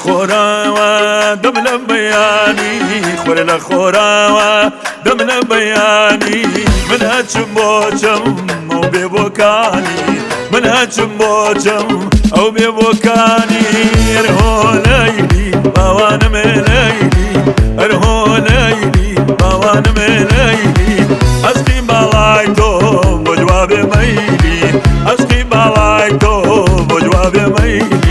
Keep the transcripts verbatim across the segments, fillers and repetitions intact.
لخورا دم لبياني خور لخورا دم لبياني من هاتشم بوچم او بيبوكاني من هاتشم بوچم او بيبوكاني ارهو ليلي باوانم ليلي ارهو ليلي باوانم ليلي اسقي بالايتو بجواب ميلي اسقي بالايتو بجواب ميلي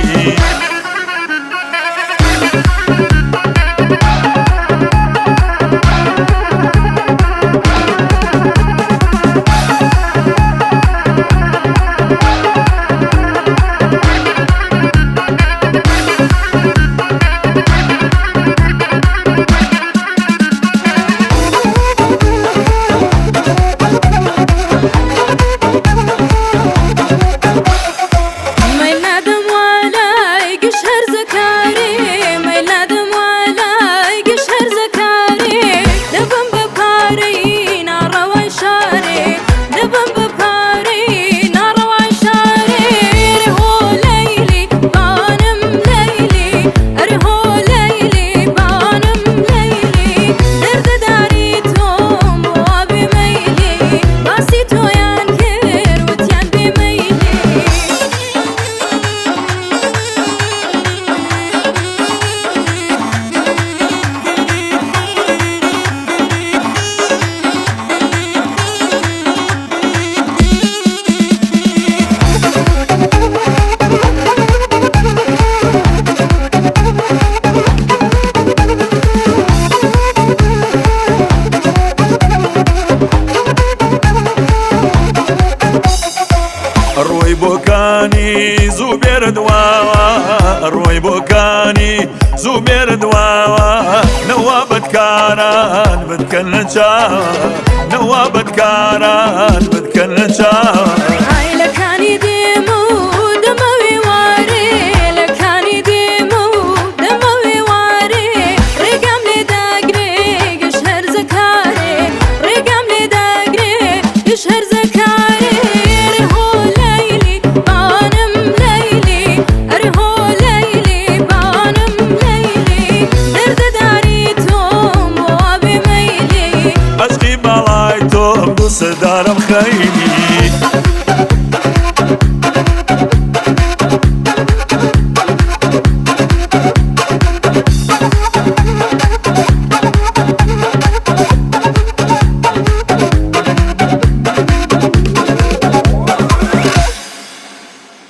الروي بوكاني زوبير دواوا الروي بوكاني زوبير دواوا نوابت كاران بتكلن شاوا نوابت كاران بتكلن شاوا هاي لكاني ديمو دموي واري لكاني ديمو دموي واري رقم لي داقري يشهر زكاري رقم لي داقري يشهر زكاري